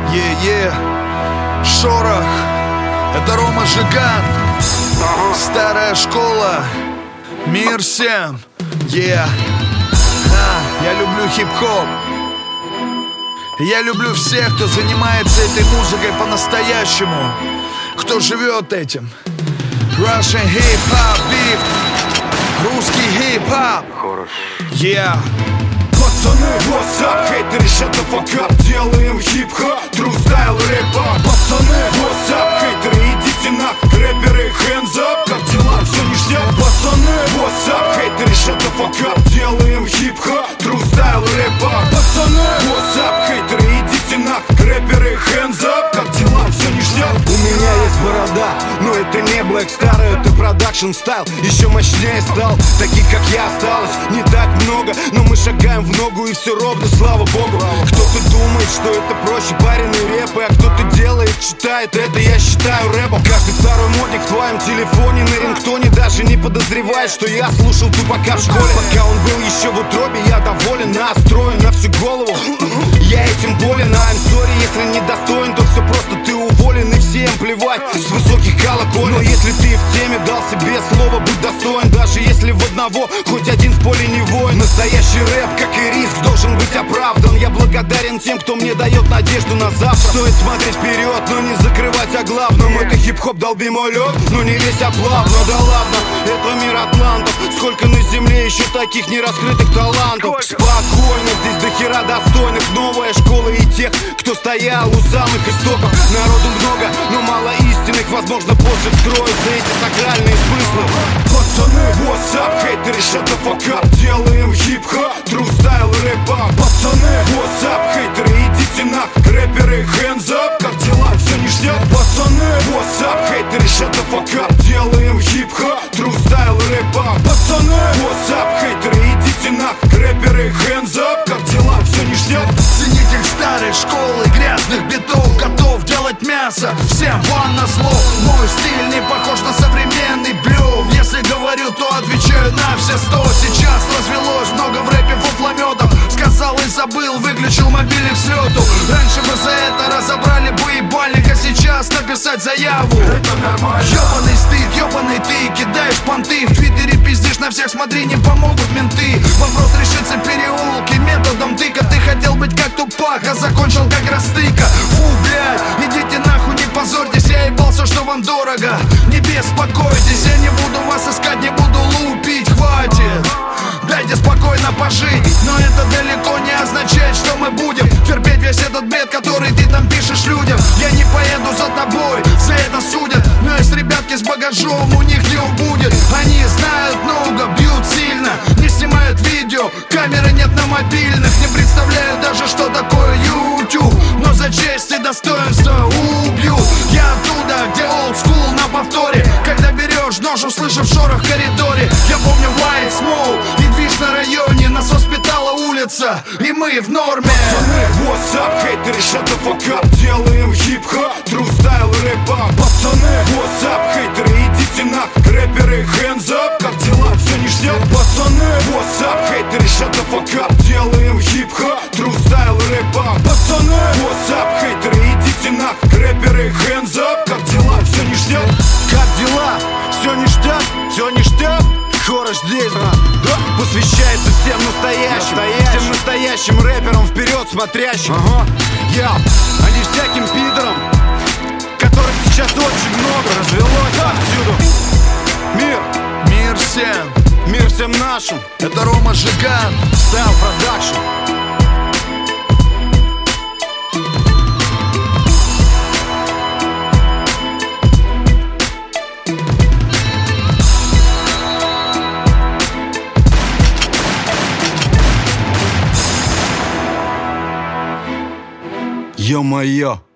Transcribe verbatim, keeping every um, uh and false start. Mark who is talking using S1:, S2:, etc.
S1: Е-е, шорох, это Рома Жиган. Старая школа, мир всем. Е, а, я люблю хип-хоп. Я люблю всех, кто занимается этой музыкой по-настоящему, кто живет этим. Russian hip-hop beat, русский хип-хоп. Yeah.
S2: Пацаны, what's up, хейтеры, shut the fuck up, делаем хип-хоп, true style рэпа. Пацаны, what's up, хейтеры, идите на рэперы, hands up, как дела, все ништяк. Пацаны, what's up, хейтеры, shut the fuck up, делаем хип-хоп, true style рэпа. Пацаны, what's up, хейтеры, идите на рэперы, hands up, как дела, все ништяк. У меня есть борода, но это не Black Star, это продакшн стайл, еще мощнее стал. Таких как я осталось не так много, но мы шагаем в ногу и все ровно, слава богу. Кто-то думает, что это проще пареный рэп, а кто-то делает, читает, это я считаю рэпом. Каждый второй модик в твоем телефоне на рингтоне даже не подозревает, что я слушал Тупака в школе. Пока он был еще в утробе, я доволен, настроен на всю голову. Я этим болен, а I'm sorry, если не достоин, то все просто, ты уволен, и всем плевать с высоких колоколен. Но если ты в теме, дал себе слово, будь достоин, даже если в одного хоть один в поле не воин. Настоящий рэп, как и риск, должен быть оправдан. Я благодарен тем, кто мне дает надежду на завтра. Стоит смотреть вперед, но не закрывать о главном. Это хип-хоп, долби мой лед, но не весь оплав. Но да ладно, это мир атлантов. Сколько на земле еще таких нераскрытых талантов. Спокойно, здесь до хера достойных. Новая школа и тех, кто стоял у самых истоков. Народу много, но мало истинных. Возможно, позже вскроются эти сакральные смыслы. Пацаны, what's up, хейтеры, shut the fuck up, делаем хип-хоп, true style рэпа. Пацаны, what's up, хейтеры, идите на рэперы, hands up, как дела, все ништяк. Пацаны, what's up, хейтеры, shut the fuck up, делаем хип-хоп, true style рэпа. Пацаны, what's up, хейтеры, идите на рэперы, hands up, как дела, все ништяк.
S1: Ценитель старой школы, грязных битов, готов делать мясо, всем ван на зло. Мой стиль не похож на современный блюв. Если говорю, то отвечаю на все сто. Сейчас развелось много в рэпе фуфлометов. Сказал и забыл, выключил мобильник с лету. Раньше бы за это разобрали бы ебальник, а сейчас написать заяву. Ёбаный стыд, ёбаный ты, кидаешь понты. В твиттере пиздишь на всех, смотри, не помогут менты. Вопрос решится в переулке методом тыка. Ты хотел быть как Тупак, а закончил как Растыка. Фу, блядь, идите нахуй, не позорьтесь. Я ебал все, что вам дорого. Не беспокойтесь, я не буду вас искать, не буду лупить, хватит. Дайте спокойно пожить. Но это далеко не означает, что мы будем терпеть весь этот бред, который ты там пишешь людям. Я не поеду за тобой, за это судят. Но есть ребятки с багажом, у них не убудет. Они знают много, бьют сильно, не снимают видео, камеры нет на мобильных. Не представляют даже, что такое YouTube, но за честь и достоинство убьют. Я оттуда, где old school на повторе. Когда берешь нож, услышав шорох в коридоре. Я помню White Smoke и движ на районе. Нас воспитала улица, и мы в норме.
S2: Пацаны, what's up, хейтеры, shut the fuck up, делаем хип-хоп, true style рэпа. Пацаны, what's up, хейтеры, идите на рэперы, hands up, как дела, все ништяк. Пацаны, what's up, хейтеры, shut the fuck up, делаем хип-хоп, true style рэпа. Пацаны, what's up, хейтеры, идите на рэперы, hands up, как дела, все ништяк. Как дела, все ништяк, все ништяк. Хорож здесь, а, да? Посвящается всем настоящим, настоящим, всем настоящим рэперам, вперед смотрящим. Ага, я, а не всяким пидорам, которых сейчас очень много развелось повсюду. Мир,
S1: Мир всем,
S2: мир всем нашим.
S1: это Рома Жиган.
S2: Style Production. Ё-моё!